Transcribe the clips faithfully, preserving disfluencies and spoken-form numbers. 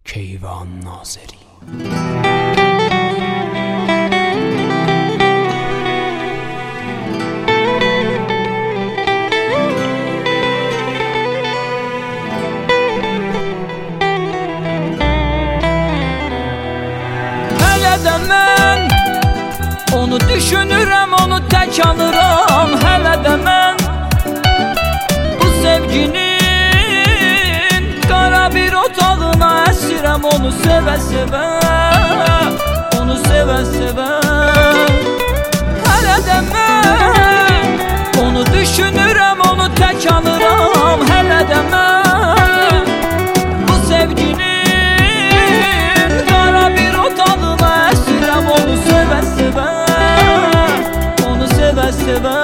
Keyvan Nazeri. Hələ də mən onu düşünürəm, onu tək alıram. Hələ də mən bu sevginin qara bir otağına əsirəm. Onu sevə-sevə, onu sevə-sevə. Hələ də mən onu düşünürəm, onu tək alıram. Hələ də mən bu sevginin qara bir otağına əsirəm. Onu sevə-sevə, onu sevə-sevə.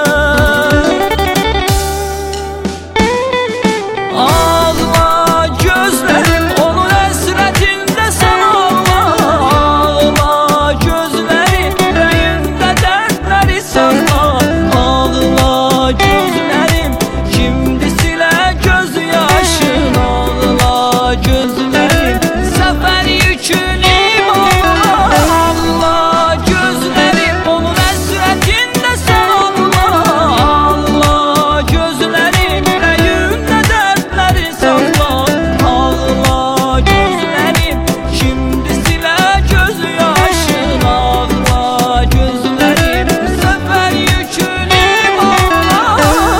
Ağla gözlərim onun əsrətində, sən ağla. Ağla gözlərim ürəyində dərdləri saxla. Ağla gözlərim kimdi silə göz yaşın. Ağla gözlərim səfər yükün iman. Ağla gözlərim onun əsrətində, sən ağla. Ağla gözlərim ürəyində dərdləri saxla. Ağla gözlərim kimdi silə göz yaşın. Ağla gözlərim səfər yükün iman.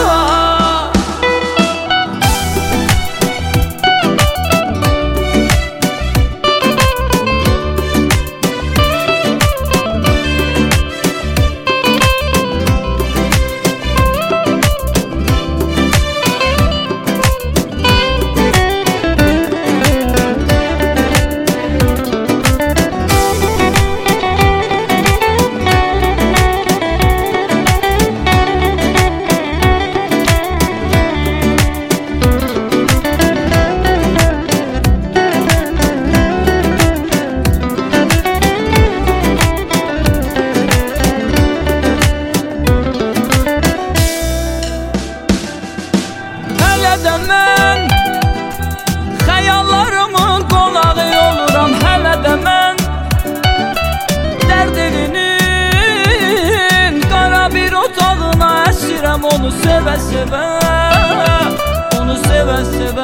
Hələ də mən xəyallarımın qonağı oluram. Hələ də mən dərd evinin qara bir otağına əsirəm. Onu sevə-sevə, onu sevə-sevə.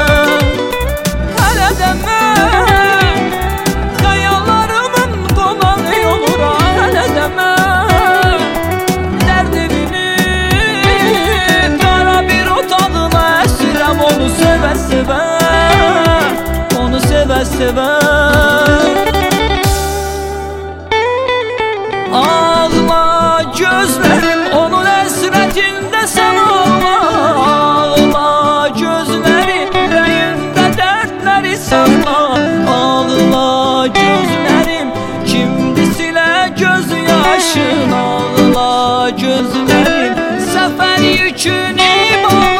Hələ də mən xəyallarımın qonağı oluram. Hələ də mən dərd evinin qara bir otağına əsirəm. Onu sevə-sevə, onu sevə-sevə. Ağla gözlərim onun əsrətində, sən ağla. Ağla gözlərim ürəyində dərdləri saxla. Ağla gözlərim kimdi silə göz yaşın. Ağla gözlərim səfər yükün iman.